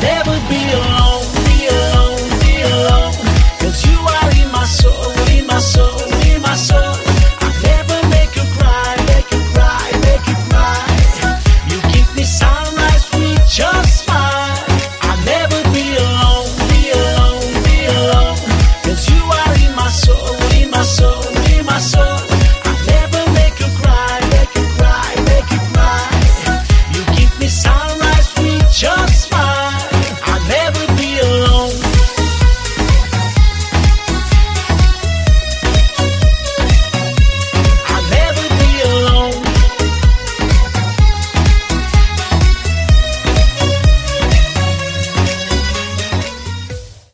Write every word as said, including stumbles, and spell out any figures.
never be alone, be alone, be alone. 'Cause you are in my soul, in my soul.